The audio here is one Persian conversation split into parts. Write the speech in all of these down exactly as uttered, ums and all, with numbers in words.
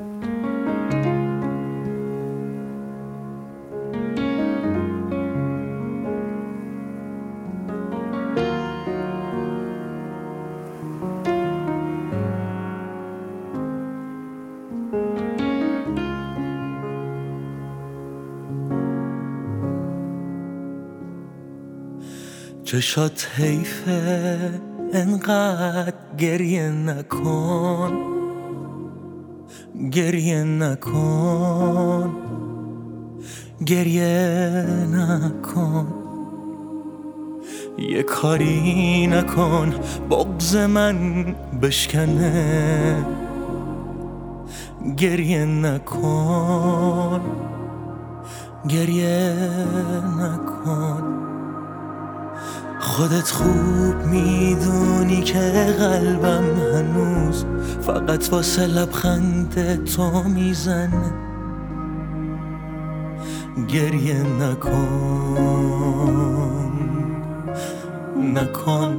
چشات حیفه انقدر گریه نکن، گریه نکن، گریه نکن، یه کاری نکن بغض من بشکنه، گریه نکن، گریه نکن. خودت خوب میدونی که قلبم هنوز فقط واسه لبخند تو میزنه، گریه نکن، نکن.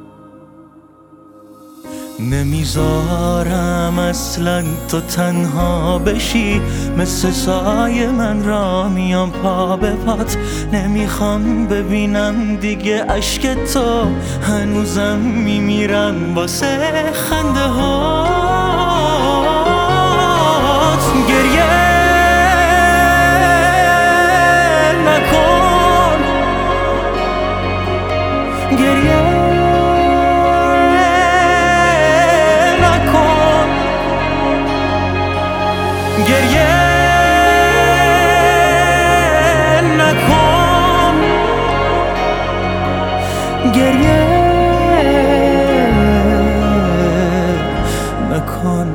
نمیذارم اصلا تو تنها بشی، مثل سایه من را میام پا به پات. نمیخوام ببینم دیگه اشک تو، هنوزم میمیرم واسه خنده هات. گریه نکن، گریه گریه نکن، گریه نکن.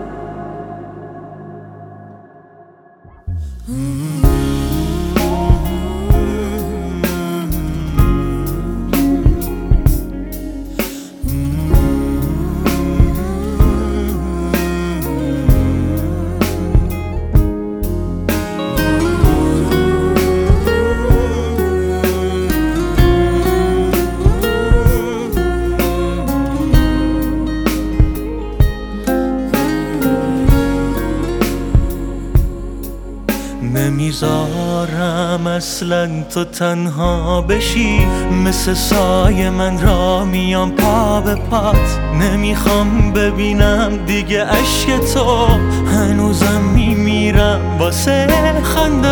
نمیذارم اصلا تو تنها بشی، مثل سایه من را میام پا به پات. نمیخوام ببینم دیگه اشک تو، هنوزم میمیرم واسه خنده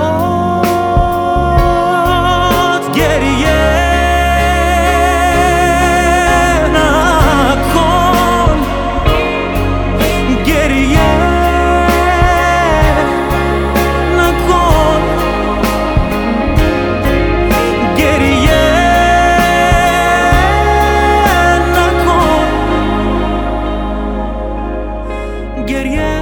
هات. گریه نکن، گریه گریه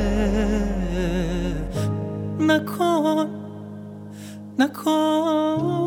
نکن، نکن.